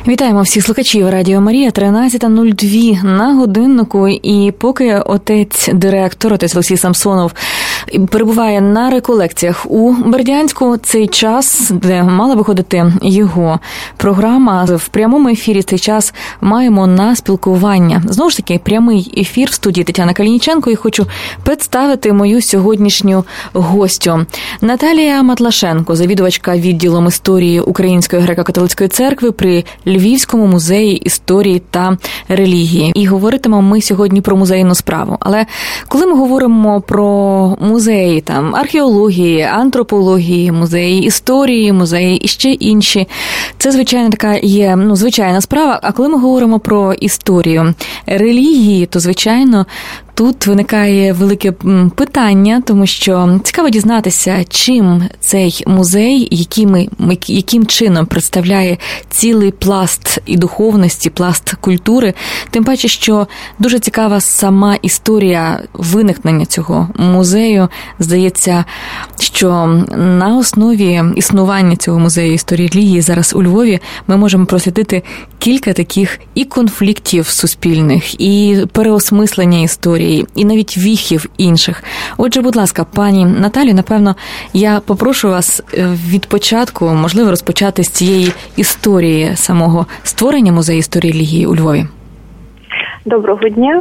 Вітаємо всіх слухачів Радіо Марія, 13:02 на годиннику. І поки отець Олексій Самсонов перебуває на реколекціях у Бердянську, цей час, де мала виходити його програма, в прямому ефірі цей час маємо на спілкування. Знову ж таки, прямий ефір в студії Тетяна Калініченко, і хочу представити мою сьогоднішню гостю. Наталія Матлашенко, завідувачка відділом історії Української греко-католицької церкви при Львівському музеї історії та релігії. І говоритимемо ми сьогодні про музейну справу. Але коли ми говоримо про музеї, там, археології, антропології, музеї історії, музеї і ще інші, це, звичайно, така є, звичайна справа. А коли ми говоримо про історію релігії, то, звичайно, тут виникає велике питання, тому що цікаво дізнатися, чим цей музей, яким чином представляє цілий пласт і духовності, пласт культури. Тим паче, що дуже цікава сама історія виникнення цього музею. Здається, що на основі існування цього музею історії релігії зараз у Львові ми можемо прослідити кілька таких і конфліктів суспільних, і переосмислення історії, і навіть віхів інших. Отже, будь ласка, пані Наталію, напевно, я попрошу вас від початку, можливо, розпочати з цієї історії самого створення музею історії релігії у Львові. Доброго дня.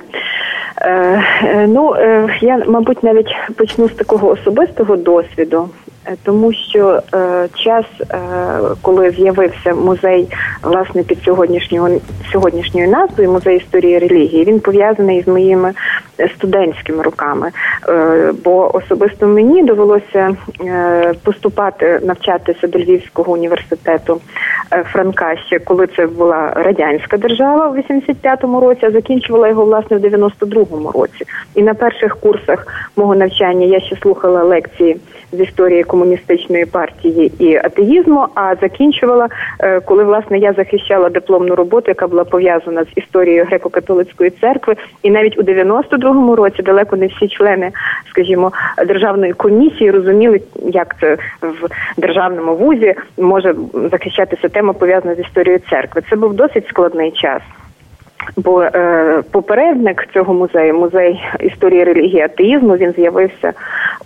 Я, мабуть, навіть почну з такого особистого досвіду, тому що час, коли з'явився музей, власне, під сьогоднішньою назвою «Музей історії релігії», він пов'язаний з моїми студентськими роками, бо особисто мені довелося поступати, навчатися до Львівського університету Франка ще, коли це була радянська держава в 85-му році, а закінчувала його, власне, в 92-му році. І на перших курсах мого навчання я ще слухала лекції з історії комуністичної партії і атеїзму, а закінчувала, коли, власне, я захищала дипломну роботу, яка була пов'язана з історією греко-католицької церкви, і навіть у 92-му році далеко не всі члени, скажімо, державної комісії розуміли, як це в державному вузі може захищатися тема, пов'язана з історією церкви. Це був досить складний час. Бо попередник цього музею, музей історії релігії атеїзму, він з'явився у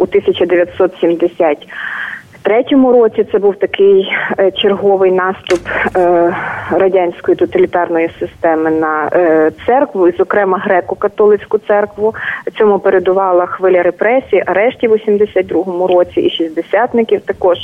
1973 році. Це був такий черговий наступ радянської тоталітарної системи на церкву, і, зокрема, греко-католицьку церкву. Цьому передувала хвиля репресій, арештів у 1972 році і шістдесятників також.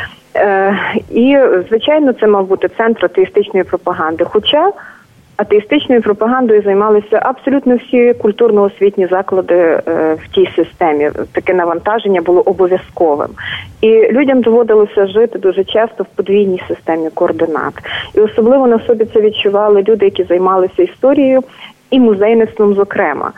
І, звичайно, це мав бути центр атеїстичної пропаганди. Хоча атеїстичною пропагандою займалися абсолютно всі культурно-освітні заклади в тій системі. Таке навантаження було обов'язковим. І людям доводилося жити дуже часто в подвійній системі координат. І особливо на собі це відчували люди, які займалися історією і музейництвом, зокрема.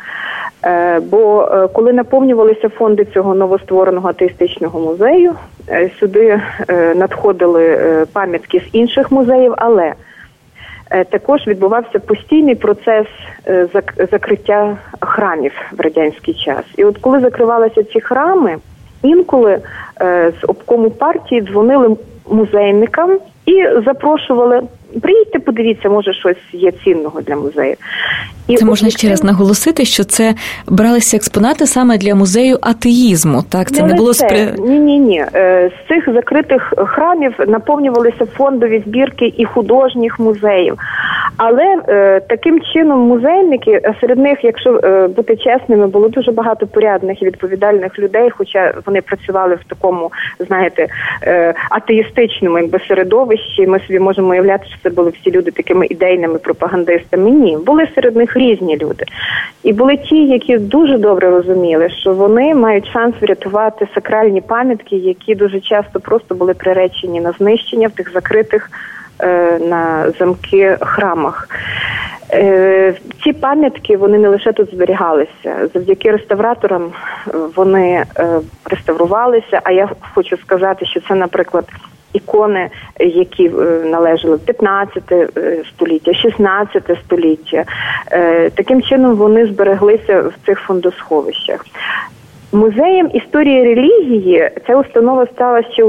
Бо коли наповнювалися фонди цього новоствореного атеїстичного музею, сюди надходили пам'ятки з інших музеїв, але також відбувався постійний процес закриття храмів в радянський час. І от коли закривалися ці храми, інколи з обкому партії дзвонили музейникам і запрошували: приїдьте, подивіться, може щось є цінного для музею. І це можна ще раз наголосити, що це бралися експонати саме для музею атеїзму, так? Це не було Ні. З цих закритих храмів наповнювалися фондові збірки і художніх музеїв. Але таким чином музейники, а серед них, якщо бути чесними, було дуже багато порядних і відповідальних людей, хоча вони працювали в такому, знаєте, атеїстичному якби середовищі. Ми собі можемо уявляти, що це були всі люди такими ідейними пропагандистами. Ні, були серед них різні люди. І були ті, які дуже добре розуміли, що вони мають шанс врятувати сакральні пам'ятки, які дуже часто просто були приречені на знищення в тих закритих на замки храмах. Ці пам'ятки, вони не лише тут зберігалися. Завдяки реставраторам вони реставрувалися, а я хочу сказати, що це, наприклад, ікони, які належали в 15 століття, 16 століття. Таким чином вони збереглися в цих фондосховищах. Музеєм історії релігії ця установа стала ще у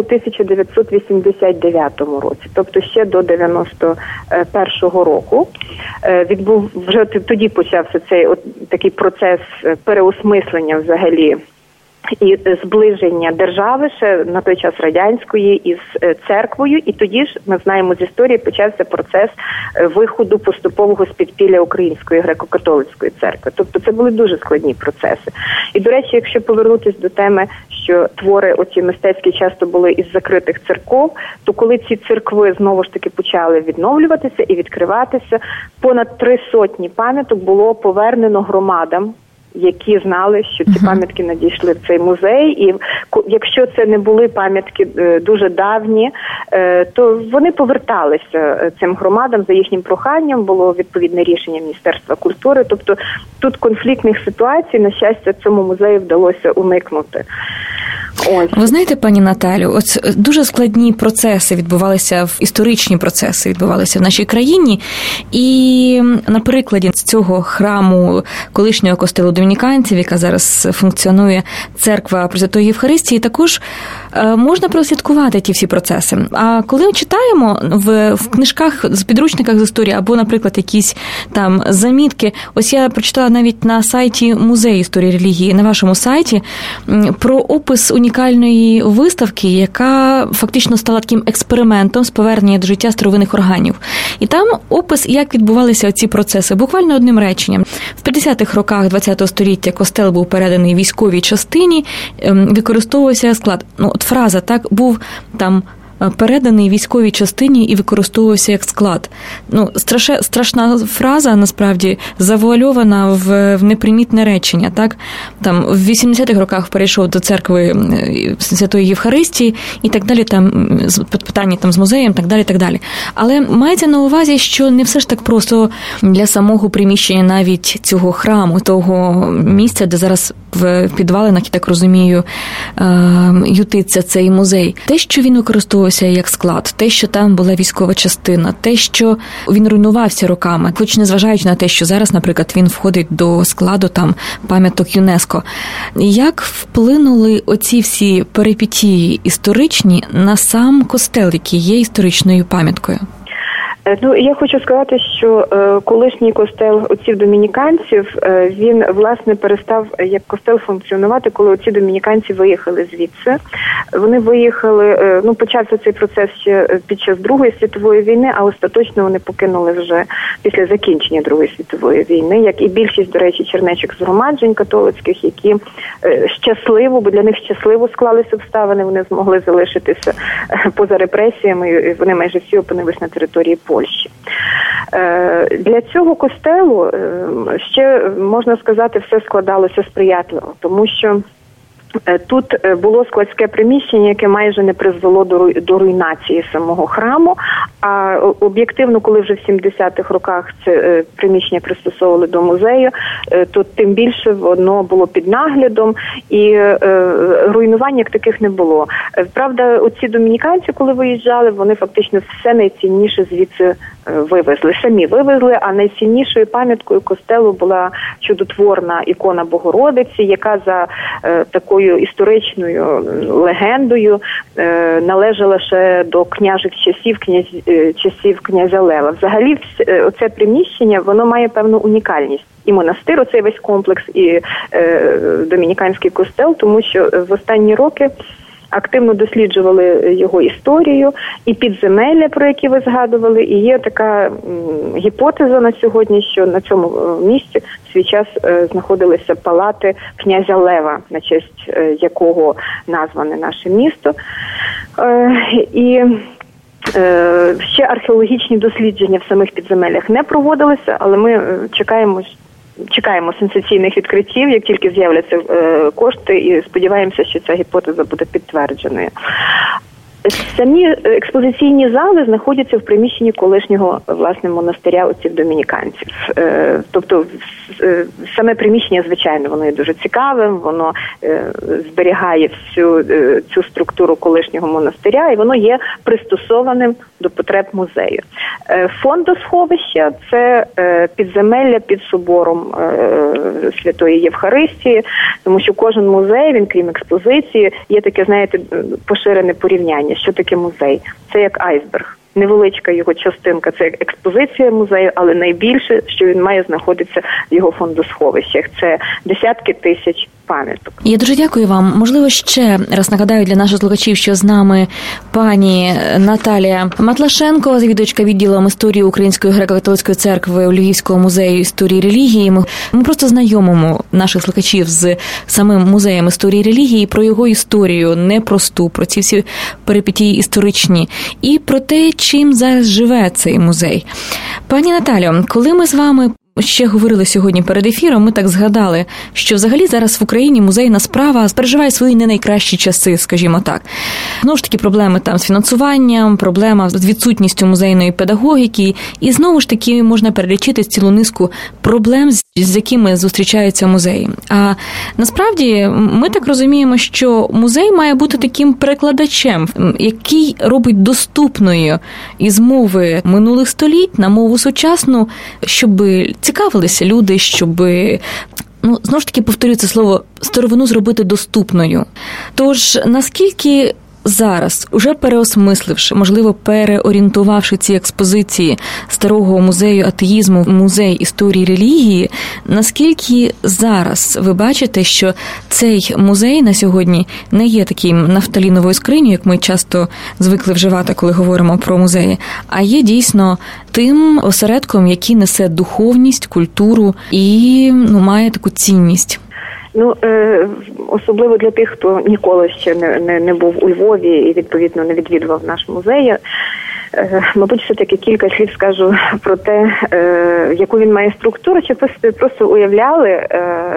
1989 році, тобто ще до 91-го року. Вже тоді почався цей такий процес переосмислення взагалі і зближення держави ще на той час радянської із церквою, і тоді ж, ми знаємо з історії, почався процес виходу поступового з підпілля Української греко-католицької церкви. Тобто це були дуже складні процеси. І, до речі, якщо повернутися до теми, що твори оці мистецькі часто були із закритих церков, то коли ці церкви знову ж таки почали відновлюватися і відкриватися, понад 300 пам'яток було повернено громадам, які знали, що ці пам'ятки надійшли в цей музей. І якщо це не були пам'ятки дуже давні, то вони поверталися цим громадам за їхнім проханням, було відповідне рішення Міністерства культури. Тобто тут конфліктних ситуацій, на щастя, цьому музею вдалося уникнути. Ось. Ви знаєте, пані Наталю, ось дуже складні процеси відбувалися, історичні процеси відбувалися в нашій країні. І на прикладі цього храму колишнього костелу домініканців, яка зараз функціонує, церква Пресвятої Євхаристії, також можна прослідкувати ті всі процеси. А коли ми читаємо в книжках, з підручниках з історії, або, наприклад, якісь там замітки, ось я прочитала навіть на сайті Музею історії релігії, на вашому сайті, про опис унікальної виставки, яка фактично стала таким експериментом з повернення до життя старовинних органів. І там опис, як відбувалися ці процеси, буквально одним реченням. В 50-х роках ХХ століття костел був переданий військовій частині, використовувався склад. От фраза, так, був там переданий військовій частині і використовувався як склад. Страшна фраза, насправді, завуальована в непримітне речення, так? Там в 80-х роках перейшов до церкви Святої Євхаристії і так далі, там питання там з музеєм, так далі, так далі. Але мається на увазі, що не все ж так просто для самого приміщення навіть цього храму, того місця, де зараз в підвалинах, я так розумію, ютиться цей музей. Те, що він використовувався як склад, те, що там була військова частина, те, що він руйнувався роками, хоч незважаючи на те, що зараз, наприклад, він входить до складу там пам'яток ЮНЕСКО. Як вплинули оці всі перипетії історичні на сам костел, який є історичною пам'яткою? Я хочу сказати, що колишній костел отців домініканців, він, власне, перестав як костел функціонувати, коли отці домініканці виїхали звідси. Вони виїхали, почався цей процес ще під час Другої світової війни, а остаточно вони покинули вже після закінчення Другої світової війни, як і більшість, до речі, чернечок згромаджень католицьких, які бо для них щасливо склалися обставини, вони змогли залишитися поза репресіями, і вони майже всі опинились на території Польщі. Для цього костелу ще, можна сказати, все складалося сприятливо, тому що тут було складське приміщення, яке майже не призвело до руйнації самого храму, а об'єктивно, коли вже в 70-х роках це приміщення пристосовували до музею, то тим більше воно було під наглядом і руйнувань як таких не було. Правда, оці домініканці, коли виїжджали, вони фактично все найцінніше звідси самі вивезли, а найціннішою пам'яткою костелу була чудотворна ікона Богородиці, яка за такою історичною легендою належала ще до княжих часів князя Лева. Взагалі, оце приміщення, воно має певну унікальність. І монастир, оцей весь комплекс, і домініканський костел, тому що в останні роки активно досліджували його історію і підземелля, про які ви згадували, і є така гіпотеза на сьогодні, що на цьому місці в свій час знаходилися палати князя Лева, на честь якого назване наше місто. І ще археологічні дослідження в самих підземеллях не проводилися, але ми чекаємо сенсаційних відкриттів, як тільки з'являться кошти, і сподіваємося, що ця гіпотеза буде підтвердженою. Самі експозиційні зали знаходяться в приміщенні колишнього, власне, монастиря отців домініканців. Тобто саме приміщення, звичайно, воно є дуже цікавим, воно зберігає всю цю структуру колишнього монастиря, і воно є пристосованим до потреб музею. Фондосховище – це підземелля під собором Святої Євхаристії, тому що кожен музей, він, крім експозиції, є таке, знаєте, поширене порівняння. Що таке музей? Це як айсберг. Невеличка його частинка – це експозиція музею, але найбільше, що він має знаходитися в його фондосховищах. Це десятки тисяч пам'яток. Я дуже дякую вам. Можливо, ще раз нагадаю для наших слухачів, що з нами пані Наталія Матлашенко, завідувачка відділом історії Української греко-католицької церкви у Львівського музею історії релігії. Ми просто знайомимо наших слухачів з самим музеєм історії релігії, про його історію непросту, про ці всі перипетії історичні і про те, чим зараз живе цей музей. Пані Наталю, коли ми з вами ще говорили сьогодні перед ефіром, ми так згадали, що взагалі зараз в Україні музейна справа переживає свої не найкращі часи, скажімо так. Знову ж таки, проблеми там з фінансуванням, проблема з відсутністю музейної педагогіки, і знову ж таки можна перелічити цілу низку проблем, з якими зустрічаються музеї. А насправді ми так розуміємо, що музей має бути таким перекладачем, який робить доступною із мови минулих століть на мову сучасну, щоб цікавилися люди, щоб, знову ж таки повторюю це слово, старовину зробити доступною. Тож, наскільки зараз, уже переосмисливши, можливо, переорієнтувавши ці експозиції старого музею атеїзму в музей історії релігії, наскільки зараз ви бачите, що цей музей на сьогодні не є таким нафталіновою скринею, як ми часто звикли вживати, коли говоримо про музеї, а є дійсно тим осередком, який несе духовність, культуру і має таку цінність? Особливо для тих, хто ніколи ще не був у Львові і, відповідно, не відвідував наш музей. Мабуть, все-таки кілька слів скажу про те, яку він має структуру, щоб ви просто уявляли,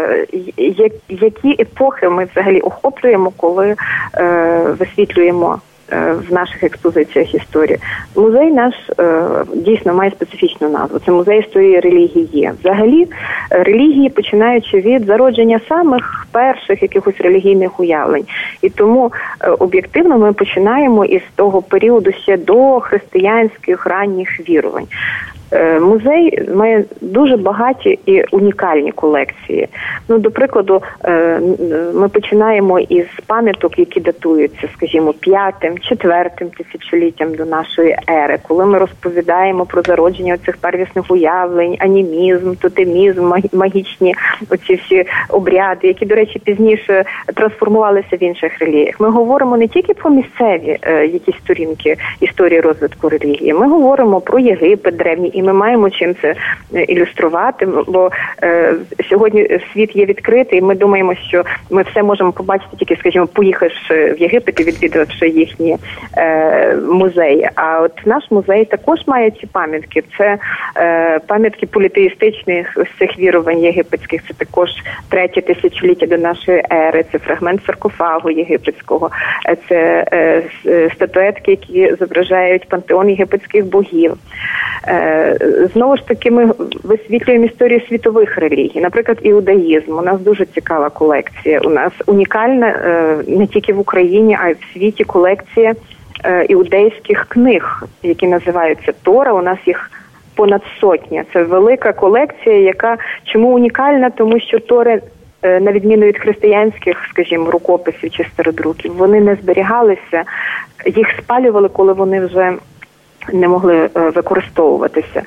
які епохи ми взагалі охоплюємо, коли висвітлюємо в наших експозиціях історії. Музей наш дійсно має специфічну назву. Це музей історії релігії. Взагалі, релігії, починаючи від зародження самих перших якихось релігійних уявлень. І тому об'єктивно ми починаємо із того періоду ще до християнських ранніх вірувань. Музей має дуже багаті і унікальні колекції. До прикладу, ми починаємо із пам'яток, які датуються, скажімо, 5-4 тисячоліттям до нашої ери, коли ми розповідаємо про зародження цих первісних уявлень, анімізм, тотемізм, магічні оці всі обряди, які, до речі, пізніше трансформувалися в інших релігіях. Ми говоримо не тільки про місцеві якісь сторінки історії розвитку релігії, ми говоримо про Єгипет древній, і ми маємо чим це ілюструвати, бо сьогодні світ є відкритий, і ми думаємо, що ми все можемо побачити тільки, скажімо, поїхавши в Єгипет і відвідавши їхні музеї. А от наш музей також має ці пам'ятки. Це пам'ятки політеїстичних ось цих вірувань єгипетських, це також 3 тисячоліття до нашої ери, це фрагмент саркофагу єгипетського, це статуетки, які зображають пантеон єгипетських богів. Знову ж таки, ми висвітлюємо історію світових релігій. Наприклад, іудаїзм. У нас дуже цікава колекція. У нас унікальна не тільки в Україні, а й в світі колекція іудейських книг, які називаються Тора. У нас їх понад 100. Це велика колекція, яка чому унікальна? Тому що Тори, на відміну від християнських, скажімо, рукописів чи стародруків, вони не зберігалися, їх спалювали, коли вони вже не могли використовуватися.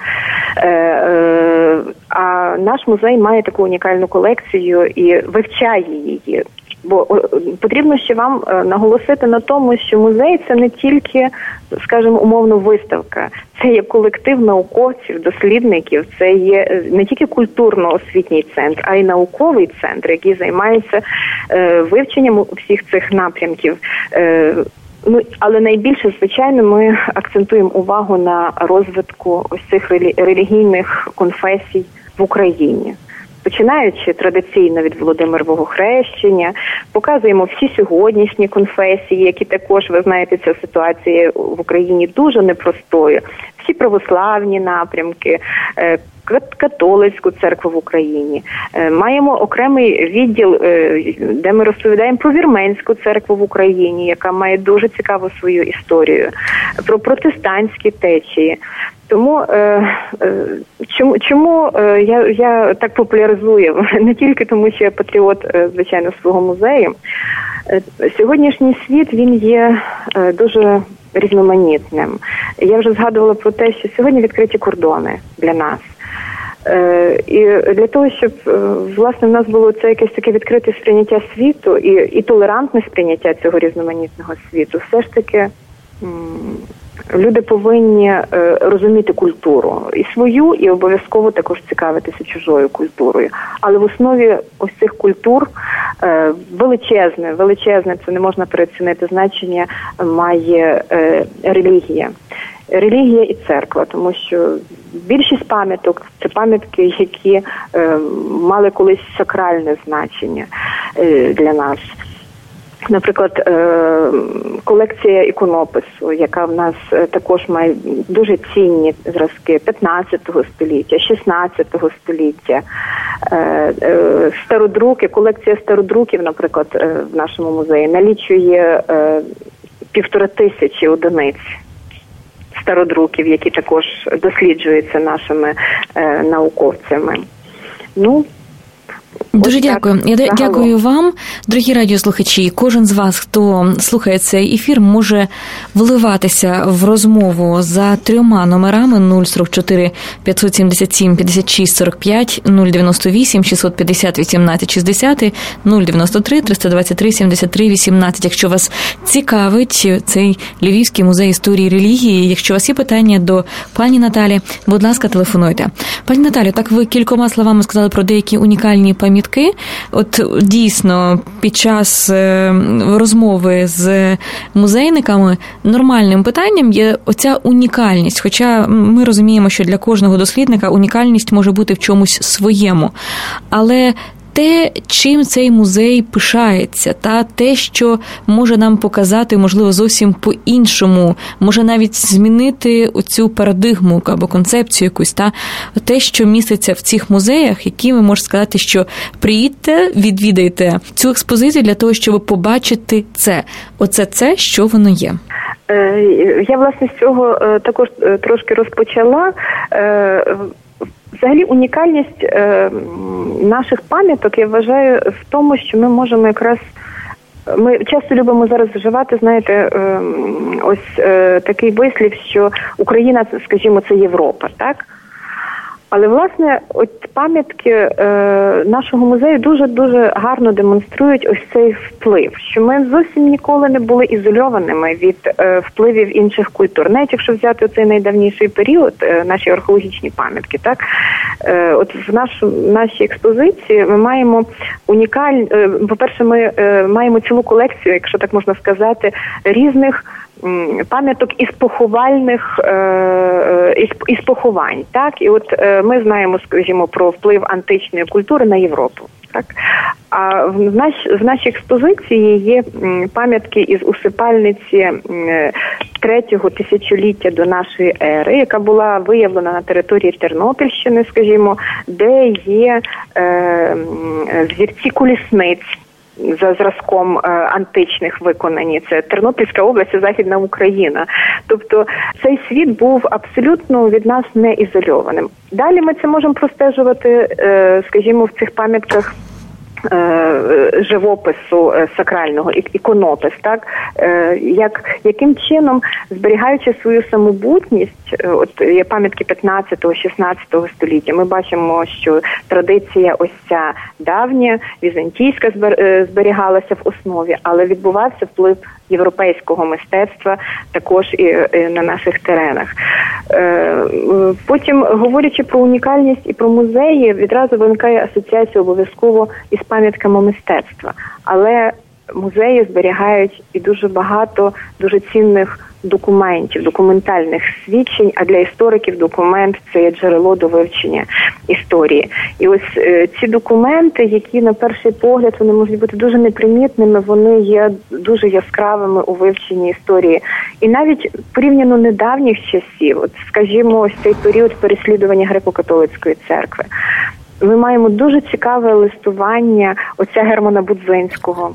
А наш музей має таку унікальну колекцію і вивчає її. Бо потрібно ще вам наголосити на тому, що музей – це не тільки, скажімо, умовно виставка. Це є колектив науковців, дослідників, це є не тільки культурно-освітній центр, а й науковий центр, який займається вивченням всіх цих напрямків. Але найбільше, звичайно, ми акцентуємо увагу на розвитку ось цих релігійних конфесій в Україні. починаючи традиційно від Володимирового хрещення, показуємо всі сьогоднішні конфесії, які також, ви знаєте, ця ситуація в Україні дуже непростою. Всі православні напрямки, католицьку церкву в Україні. Маємо окремий відділ, де ми розповідаємо про вірменську церкву в Україні, яка має дуже цікаву свою історію, про протестантські течії. Тому чому я так популяризую? Не тільки тому, що я патріот, звичайно, свого музею. Сьогоднішній світ, він є дуже різноманітним. Я вже згадувала про те, що сьогодні відкриті кордони для нас. І для того, щоб, власне, в нас було це якесь таке відкрите сприйняття світу і толерантне сприйняття цього різноманітного світу, все ж таки люди повинні розуміти культуру і свою, і обов'язково також цікавитися чужою культурою. Але в основі ось цих культур величезне, це не можна переоцінити значення, має релігія. Релігія і церква, тому що більшість пам'яток – це пам'ятки, які мали колись сакральне значення для нас. Наприклад, колекція іконопису, яка в нас також має дуже цінні зразки 15 століття, 16 століття, стародруки, колекція стародруків, наприклад, в нашому музеї налічує 1500 одиниць стародруків, які також досліджуються нашими науковцями. Дуже дякую. Я дякую вам, дорогі радіослухачі. Кожен з вас, хто слухає цей ефір, може вливатися в розмову за 3 номерами: 044 577 56 45, 098 650 18 60, 093 323 73 18. Якщо вас цікавить цей Львівський музей історії і релігії, якщо у вас є питання до пані Наталі, будь ласка, телефонуйте. Пані Наталю, так ви кількома словами сказали про деякі унікальні пам'ятки. От дійсно під час розмови з музейниками нормальним питанням є оця унікальність. Хоча ми розуміємо, що для кожного дослідника унікальність може бути в чомусь своєму. Але те, чим цей музей пишається, та те, що може нам показати, можливо, зовсім по-іншому, може навіть змінити оцю парадигму або концепцію якусь, та те, що міститься в цих музеях, які ви можете сказати, що приїдьте, відвідайте цю експозицію для того, щоб побачити це. Оце це, що воно є. Я, власне, з цього також трошки розпочала. Взагалі унікальність наших пам'яток, я вважаю, в тому, що ми можемо якраз... Ми часто любимо зараз вживати, знаєте, ось такий вислів, що Україна, скажімо, це Європа, так? Але, власне, от пам'ятки нашого музею дуже-дуже гарно демонструють ось цей вплив, що ми зовсім ніколи не були ізольованими від впливів інших культур. Навіть якщо взяти оцей найдавніший період, наші археологічні пам'ятки, так? От в нашій експозиції ми маємо по-перше, ми маємо цілу колекцію, якщо так можна сказати, різних пам'яток із поховань, так? І от ми знаємо, скажімо, про вплив античної культури на Європу, так? А в нашій експозиції є пам'ятки із усипальниці 3-го тисячоліття до нашої ери, яка була виявлена на території Тернопільщини, скажімо, де є взірці колісниць за зразком античних виконані. Це Тернопільська область і Західна Україна. Тобто цей світ був абсолютно від нас не ізольованим. Далі ми це можемо простежувати, скажімо, в цих пам'ятках живопису сакрального, іконопис, так? Яким чином, зберігаючи свою самобутність, от є пам'ятки 15-16 століття, ми бачимо, що традиція ось ця давня, візантійська зберігалася в основі, але відбувався вплив європейського мистецтва також і на наших теренах. Потім, говорячи про унікальність і про музеї, відразу виникає асоціація обов'язково із пам'ятками мистецтва. Але музеї зберігають і дуже багато дуже цінних документів, документальних свідчень, а для істориків документ – це є джерело до вивчення історії. І ось ці документи, які на перший погляд вони можуть бути дуже непримітними, вони є дуже яскравими у вивченні історії. І навіть порівняно недавніх часів, от скажімо, ось цей період переслідування греко-католицької церкви, ми маємо дуже цікаве листування отця Германа Будзинського,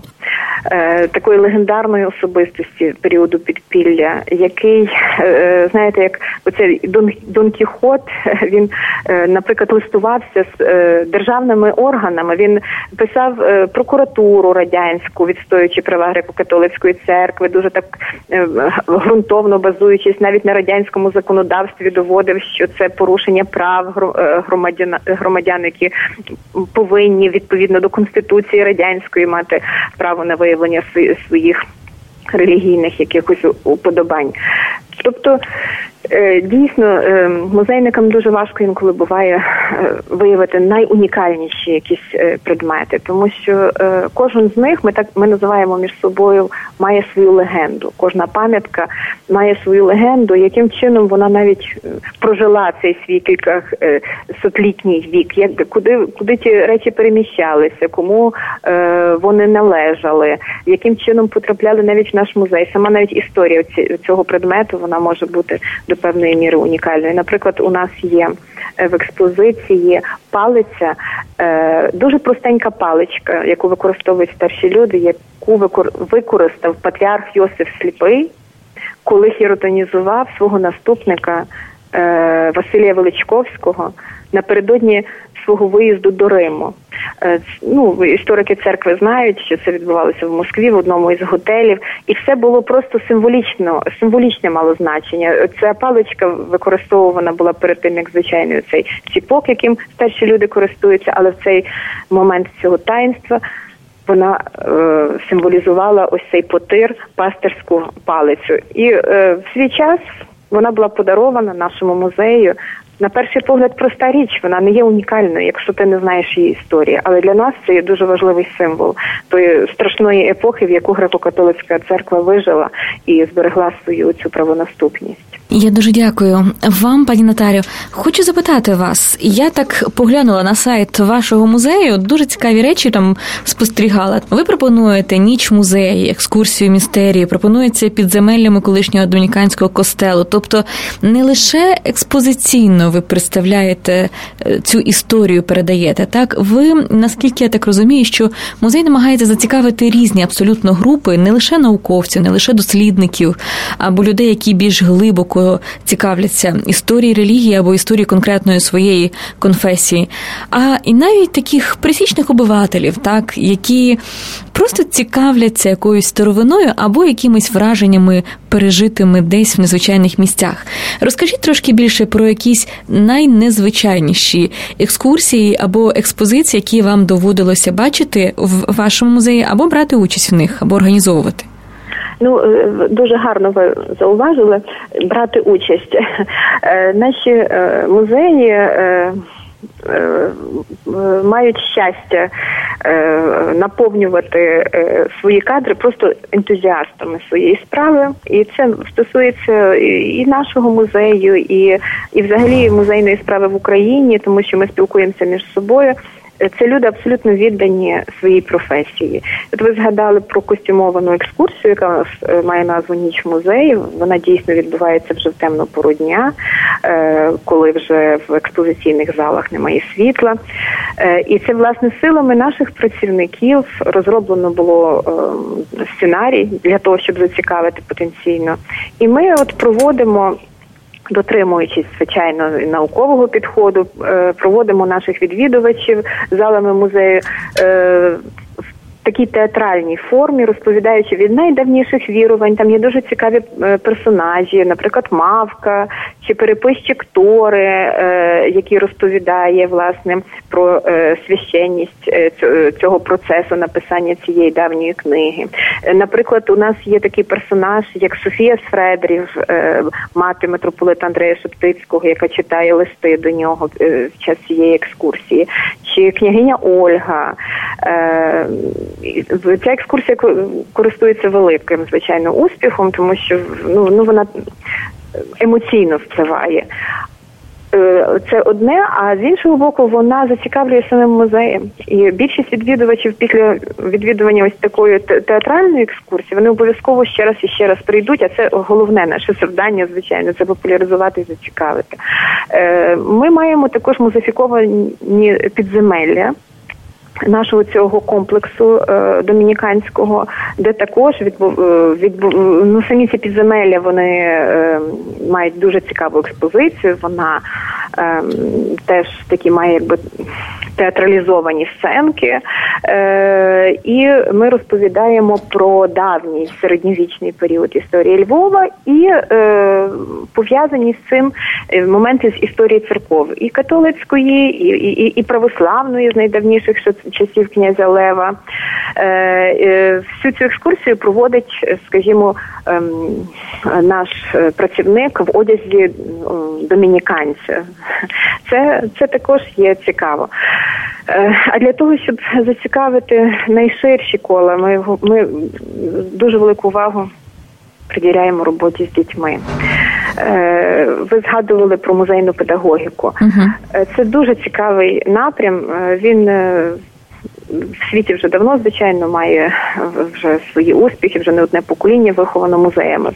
такої легендарної особистості періоду підпілля, який, знаєте, як оцей Дон Кіхот, він, наприклад, листувався з державними органами, він писав прокуратуру радянську, відстоюючи права греко-католицької церкви, дуже так ґрунтовно базуючись навіть на радянському законодавстві, доводив, що це порушення прав громадян, які повинні відповідно до Конституції радянської мати право на виявлення своїх релігійних якихось уподобань. Тобто, дійсно, музейникам дуже важко інколи буває виявити найунікальніші якісь предмети, тому що кожен з них, ми називаємо між собою, має свою легенду. Кожна пам'ятка має свою легенду, яким чином вона навіть прожила цей свій кількасотлітній вік, куди ті речі переміщалися, кому вони належали, яким чином потрапляли навіть в наш музей. Сама навіть історія цього предмету, вона може бути до певної міри унікальною. Наприклад, у нас є в експозиції палиця, дуже простенька паличка, яку використовують старші люди, яку використав патріарх Йосиф Сліпий, коли хіротонізував свого наступника Василія Величковського напередодні свого виїзду до Риму. Історики церкви знають, що це відбувалося в Москві, в одному із готелів, і все було просто символічне мало значення. Ця паличка використовувана була перед тим, як звичайний цей ціпок, яким старші люди користуються, але в цей момент цього таїнства вона символізувала ось цей потир, пастирську палицю. І в свій час вона була подарована нашому музею. На перший погляд проста річ, вона не є унікальною, якщо ти не знаєш її історії. Але для нас це є дуже важливий символ тої страшної епохи, в яку греко-католицька церква вижила і зберегла свою цю правонаступність. Я дуже дякую вам, пані Наталю. Хочу запитати вас, я так поглянула на сайт вашого музею, дуже цікаві речі там спостерігала. Ви пропонуєте ніч музею, екскурсію містерії, пропонується підземеллями колишнього домініканського костелу. Тобто не лише експозиційно ви представляєте цю історію, передаєте, так? Ви, наскільки я так розумію, що музей намагається зацікавити різні абсолютно групи, не лише науковців, не лише дослідників, або людей, які більш глибоко цікавляться історії релігії або історії конкретної своєї конфесії, а і навіть таких пересічних обивателів, так, які просто цікавляться якоюсь старовиною або якимись враженнями, пережитими десь в незвичайних місцях. Розкажіть трошки більше про якісь найнезвичайніші екскурсії або експозиції, які вам доводилося бачити в вашому музеї, або брати участь в них, або організовувати. Дуже гарно ви зауважили брати участь. Наші музеї мають щастя наповнювати свої кадри просто ентузіастами своєї справи. І це стосується і нашого музею, і взагалі музейної справи в Україні, тому що ми спілкуємося між собою. Це люди абсолютно віддані своїй професії. От ви згадали про костюмовану екскурсію, яка має назву «Ніч музею». Вона дійсно відбувається вже в темну пору дня, коли вже в експозиційних залах немає світла. І це, власне, силами наших працівників розроблено було сценарій для того, щоб зацікавити потенційно. І ми от проводимо, дотримуючись, звичайно, наукового підходу, проводимо наших відвідувачів залами музею в такій театральній формі, розповідаючи від найдавніших вірувань. Там є дуже цікаві персонажі, наприклад, Мавка чи переписчик Тори, який розповідає, власне, про священність цього процесу написання цієї давньої книги. Наприклад, у нас є такий персонаж, як Софія з Фредрів, мати митрополита Андрея Шептицького, яка читає листи до нього в час цієї екскурсії, чи княгиня Ольга, ця екскурсія користується великим, звичайно, успіхом, тому що вона емоційно впливає. Це одне, а з іншого боку, вона зацікавлює самим музеєм. І більшість відвідувачів після відвідування ось такої театральної екскурсії, вони обов'язково ще раз і ще раз прийдуть, а це головне наше завдання, звичайно, це популяризувати і зацікавити. Ми маємо також музеїфіковані підземелля нашого цього комплексу домініканського, де також самі ці підземелля, вони мають дуже цікаву експозицію, вона теж такі має якби театралізовані сценки, і ми розповідаємо про давній середньовічний період історії Львова і пов'язані з цим моменти з історії церков, і католицької, і православної з найдавніших часів князя Лева. Всю цю екскурсію проводить, скажімо, наш працівник в одязі домініканця. Це також є цікаво. А для того, щоб зацікавити найширші кола, ми дуже велику увагу приділяємо роботі з дітьми. Ви згадували про музейну педагогіку. Це дуже цікавий напрям. Він в світі вже давно, звичайно, має вже свої успіхи, вже не одне покоління виховано музеями.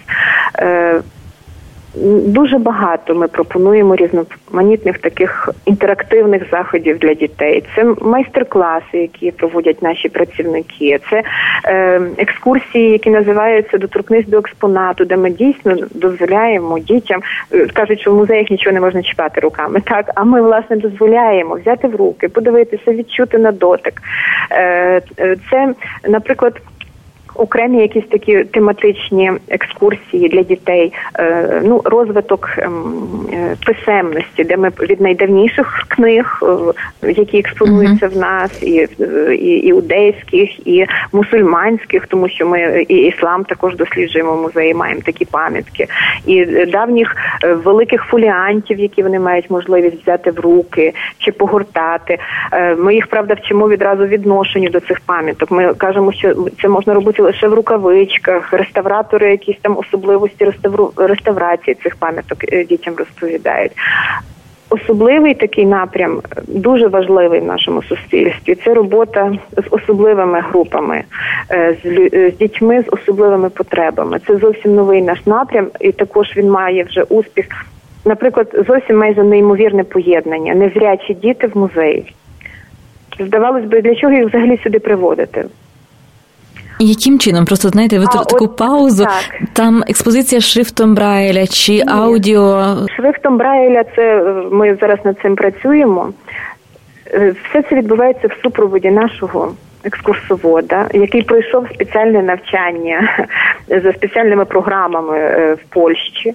Дуже багато ми пропонуємо різноманітних таких інтерактивних заходів для дітей. Це майстер-класи, які проводять наші працівники. Це екскурсії, які називаються «Доторкнись до експонату», де ми дійсно дозволяємо дітям, кажуть, що в музеях нічого не можна чіпати руками, так? А ми, власне, дозволяємо взяти в руки, подивитися, відчути на дотик. Це, наприклад, окремі якісь такі тематичні екскурсії для дітей, розвиток писемності, де ми від найдавніших книг, які експонуються в нас, і іудейських, і мусульманських, тому що ми і іслам також досліджуємо в музеї, маємо такі пам'ятки, і давніх великих фоліантів, які вони мають можливість взяти в руки чи погортати. Ми їх, правда, вчимо відразу відношенню до цих пам'яток. Ми кажемо, що це можна робити лише в рукавичках, реставратори якісь там особливості реставрації цих пам'яток дітям розповідають. Особливий такий напрям, дуже важливий в нашому суспільстві, це робота з особливими групами, з дітьми з особливими потребами. Це зовсім новий наш напрям, і також він має вже успіх. Наприклад, зовсім майже неймовірне поєднання. Незрячі діти в музеї. Здавалось би, для чого їх взагалі сюди приводити? Яким чином? Просто, знаєте, ви таку паузу. Так. Там експозиція шрифтом Брайля чи аудіо? Шрифтом Брайля, це ми зараз над цим працюємо. Все це відбувається в супроводі нашого екскурсовода, який пройшов спеціальне навчання за спеціальними програмами в Польщі.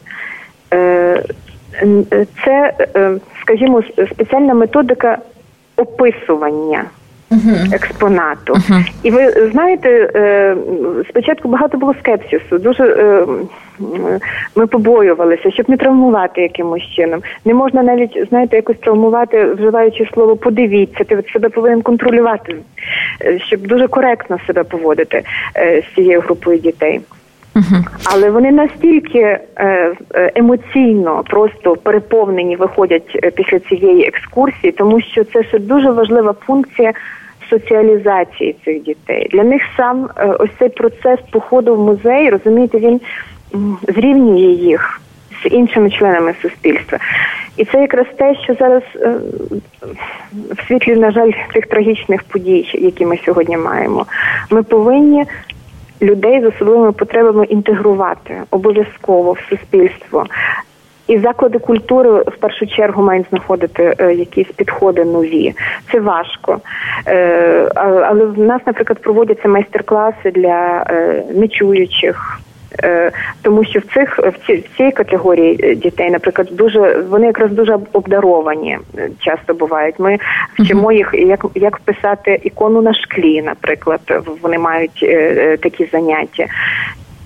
Це, скажімо, спеціальна методика описування експонату. І ви знаєте, спочатку багато було скепсису, дуже ми побоювалися, щоб не травмувати якимось чином. Не можна навіть, знаєте, якось травмувати, вживаючи слово «подивіться», ти себе повинен контролювати, щоб дуже коректно себе поводити з цією групою дітей. Але вони настільки емоційно просто переповнені виходять після цієї екскурсії, тому що це ще дуже важлива функція соціалізації цих дітей. Для них сам ось цей процес походу в музей, розумієте, він зрівнює їх з іншими членами суспільства. І це якраз те, що зараз в світлі, на жаль, цих трагічних подій, які ми сьогодні маємо, ми повинні людей з особливими потребами інтегрувати обов'язково в суспільство. І заклади культури в першу чергу мають знаходити якісь підходи нові. Це важко. Але в нас, наприклад, проводяться майстер-класи для нечуючих, тому що в цій категорії дітей, наприклад, вони якраз дуже обдаровані часто бувають. Ми вчимо їх, як вписати ікону на шклі, наприклад, вони мають такі заняття.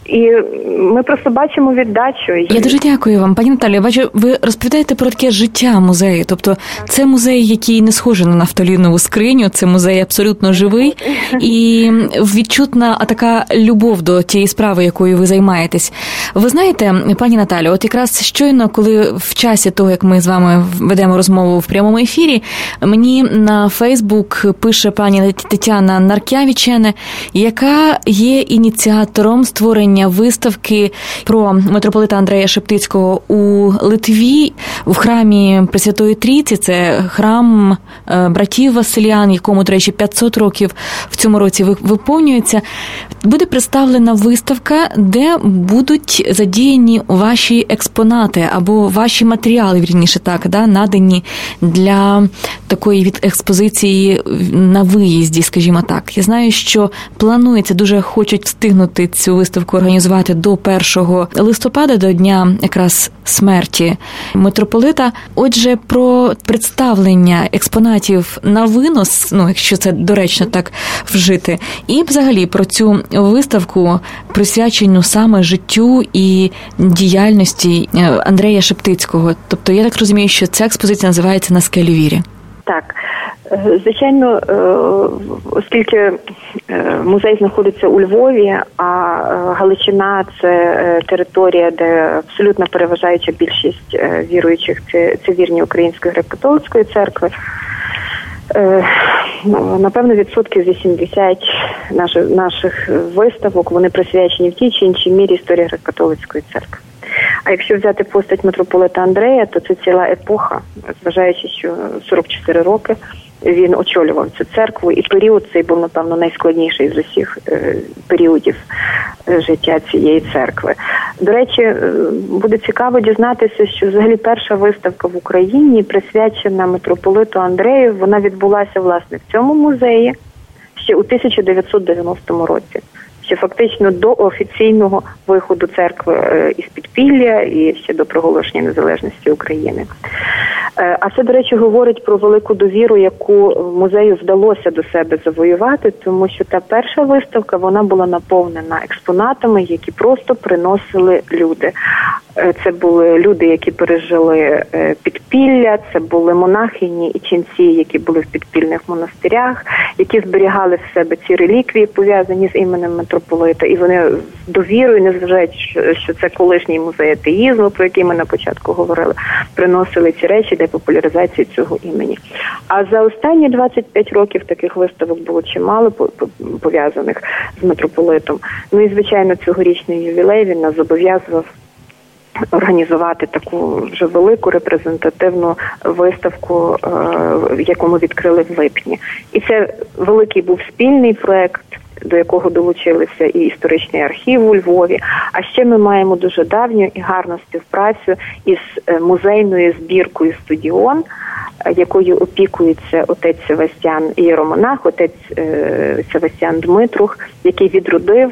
І ми просто бачимо віддачу. Я дуже дякую вам, пані Наталі. Я бачу, ви розповідаєте про таке життя музею. Тобто це музей, який не схожий на нафталінову скриню, це музей абсолютно живий і відчутна така любов до тієї справи, якою ви займаєтесь. Ви знаєте, пані Наталю, от якраз щойно, коли в часі того, як ми з вами ведемо розмову в прямому ефірі, мені на Фейсбук пише пані Тетяна Наркявічене, яка є ініціатором створення виставки про митрополита Андрея Шептицького у Литві в храмі Пресвятої Трійці. Це храм братів Василян, якому, до речі, 500 років в цьому році виповнюється. Буде представлена виставка, де будуть задіяні ваші експонати або ваші матеріали, вірніше так, надані для такої експозиції на виїзді, скажімо так. Я знаю, що планується, дуже хочуть встигнути цю виставку організувати до 1 листопада, до дня якраз смерті митрополита. Отже, про представлення експонатів на винос, якщо це доречно так вжити, і взагалі про цю виставку, присвячену саме життю і діяльності Андрея Шептицького. Тобто, я так розумію, що ця експозиція називається «На скелі віри». Так. Звичайно, оскільки музей знаходиться у Львові, а Галичина – це територія, де абсолютно переважаюча більшість віруючих – це вірні Української греко-католицької церкви, напевно, 80% наших виставок, вони присвячені в тій чи іншій мірі історії греко-католицької церкви. А якщо взяти постать митрополита Андрея, то це ціла епоха, зважаючи, що 44 роки він очолював цю церкву, і період цей був, напевно, найскладніший з усіх періодів життя цієї церкви. До речі, буде цікаво дізнатися, що взагалі перша виставка в Україні, присвячена митрополиту Андрею, вона відбулася, власне, в цьому музеї ще у 1990 році. Ще фактично до офіційного виходу церкви із підпілля і ще до проголошення незалежності України. А це, до речі, говорить про велику довіру, яку музею вдалося до себе завоювати, тому що та перша виставка, вона була наповнена експонатами, які просто приносили люди. Це були люди, які пережили підпілля, це були монахині і ченці, які були в підпільних монастирях, які зберігали в себе ці реліквії, пов'язані з іменем митрополита, і вони з довірою, незважаючи, що це колишній музей атеїзму, про який ми на початку говорили, приносили ці речі для популяризації цього імені. А за останні 25 років таких виставок було чимало пов'язаних з митрополитом. Ну і, звичайно, цьогорічний ювілей він нас зобов'язував організувати таку вже велику репрезентативну виставку, яку ми відкрили в липні. І це великий був спільний проект, до якого долучилися і історичний архів у Львові. А ще ми маємо дуже давню і гарну співпрацю із музейною збіркою «Студіон», якою опікується отець Севастян Єромонах, отець Севастян Дмитрух, який відродив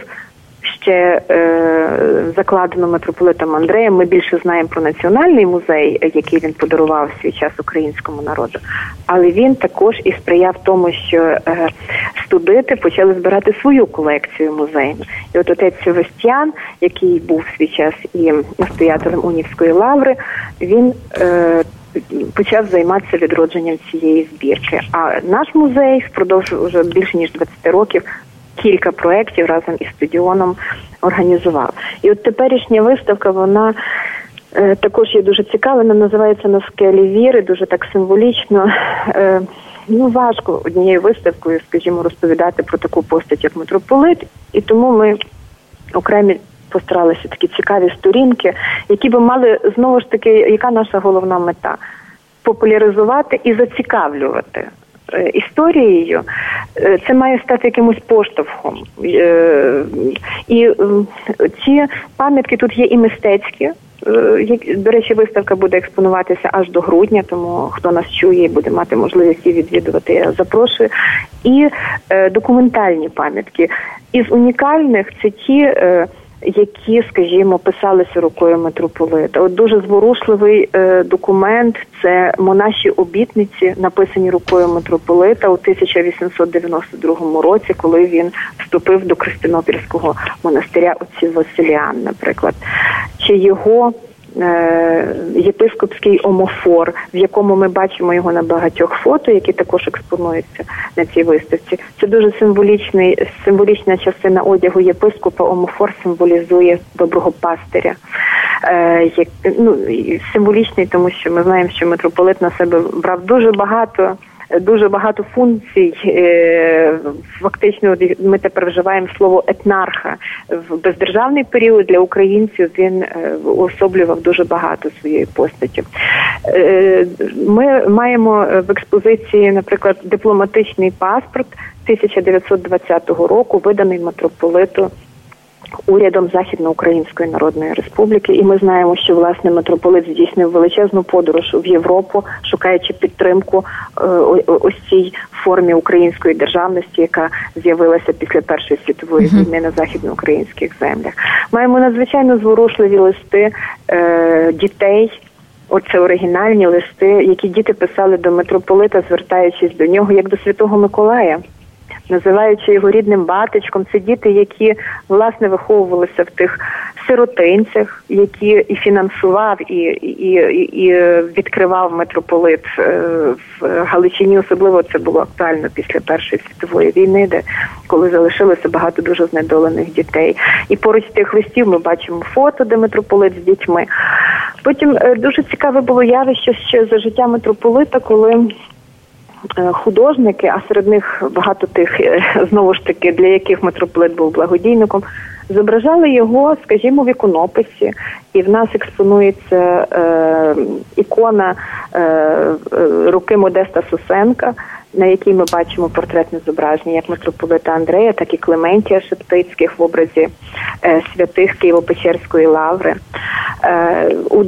ще закладено митрополитом Андреєм. Ми більше знаємо про національний музей, який він подарував в свій час українському народу. Але він також і сприяв тому, що студити почали збирати свою колекцію музейну. І от отець Севастян, який був в свій час і настоятелем Унівської лаври, він почав займатися відродженням цієї збірки. А наш музей впродовж вже більше ніж 20 років кілька проєктів разом із «Студіоном» організував. І от теперішня виставка, вона також є дуже цікава, вона називається «На скелі віри», дуже так символічно. Важко однією виставкою, скажімо, розповідати про таку постать, як митрополит, і тому ми окремі постаралися такі цікаві сторінки, які би мали, знову ж таки, яка наша головна мета? Популяризувати і зацікавлювати історією. Це має стати якимось поштовхом. І ці пам'ятки тут є і мистецькі. До речі, виставка буде експонуватися аж до грудня, тому хто нас чує і буде мати можливість її відвідувати, я запрошую. І документальні пам'ятки. Із унікальних це ті, які, скажімо, писалися рукою митрополита. От дуже зворушливий документ – це монаші обітниці, написані рукою митрополита у 1892 році, коли він вступив до Крестинопільського монастиря отців Василіан, наприклад. Чи його єпископський омофор, в якому ми бачимо його на багатьох фото, які також експонуються на цій виставці. Це дуже символічна частина одягу єпископа. Омофор символізує доброго пастиря. Символічний, тому що ми знаємо, що митрополит на себе брав дуже багато функцій. Фактично, ми тепер вживаємо слово етнарха. В бездержавний період для українців він уособлював дуже багато своєї постаті. Ми маємо в експозиції, наприклад, дипломатичний паспорт 1920 року, виданий митрополиту урядом Західноукраїнської Народної Республіки. І ми знаємо, що, власне, митрополит здійснив величезну подорож в Європу, шукаючи підтримку ось цій формі української державності, яка з'явилася після Першої світової війни на західноукраїнських землях. Маємо надзвичайно зворушливі листи дітей. Оце оригінальні листи, які діти писали до митрополита, звертаючись до нього, як до Святого Миколая, називаючи його рідним батечком. Це діти, які, власне, виховувалися в тих сиротинцях, які і фінансував, і відкривав митрополит в Галичині. Особливо це було актуально після Першої світової війни, коли залишилося багато дуже знедолених дітей. І поруч тих листів ми бачимо фото, де митрополит з дітьми. Потім дуже цікаве було явище ще за життя митрополита, коли художники, а серед них багато тих, знову ж таки, для яких митрополит був благодійником, зображали його, скажімо, в іконописі. І в нас експонується ікона руки Модеста Сусенка, на якій ми бачимо портретне зображення як митрополита Андрея, так і Клементія Шептицьких в образі святих Києво-Печерської лаври. У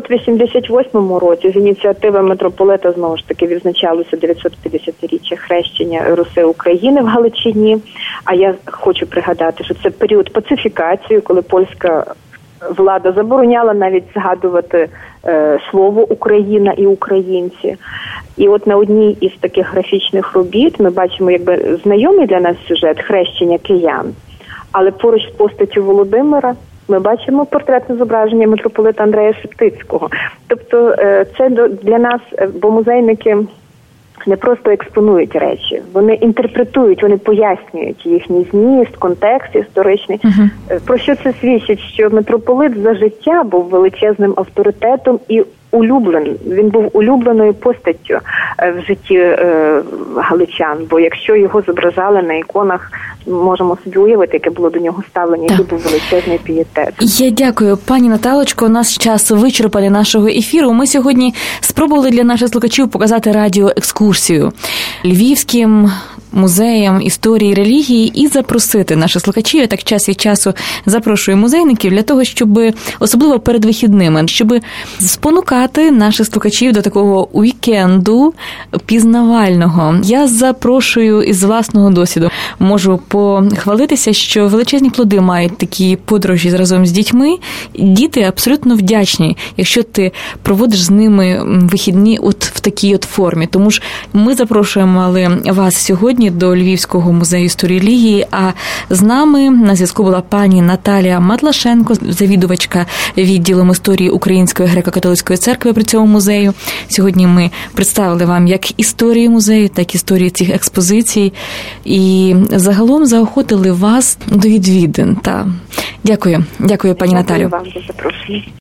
988 році з ініціативи митрополита, знову ж таки, відзначалося 950-річчя хрещення Руси України в Галичині. А я хочу пригадати, що це період пацифікації, коли польська влада забороняла навіть згадувати слово «Україна» і «українці». І от на одній із таких графічних робіт ми бачимо якби знайомий для нас сюжет хрещення киян, але поруч з постаттю Володимира ми бачимо портретне зображення митрополита Андрея Шептицького. Тобто це для нас, бо музейники не просто експонують речі, вони інтерпретують, вони пояснюють їхній зміст, контекст історичний. Про що це свідчить? Що митрополит за життя був величезним авторитетом і він був улюбленою постаттю в житті галичан, бо якщо його зображали на іконах, можемо собі уявити, яке було до нього ставлення, який був величезний пієтет. Я дякую, пані Наталочко. У нас час вичерпали нашого ефіру. Ми сьогодні спробували для наших слухачів показати радіоекскурсію Львівським музеям історії, релігії і запросити наших слухачів, я так час від часу запрошую музейників для того, щоб, особливо перед вихідними, щоб спонукати наших слухачів до такого вікенду пізнавального. Я запрошую із власного досвіду. Можу похвалитися, що величезні плоди мають такі подорожі разом з дітьми. Діти абсолютно вдячні, якщо ти проводиш з ними вихідні от в такій от формі. Тому ж ми запрошуємо вас сьогодні до Львівського музею історії релігії, а з нами на зв'язку була пані Наталія Матлашенко, завідувачка відділом історії Української греко-католицької церкви при цьому музею. Сьогодні ми представили вам як історію музею, так і історію цих експозицій і загалом заохотили вас до відвідин. Дякую, пані Наталю. Дякую вам за запрошення.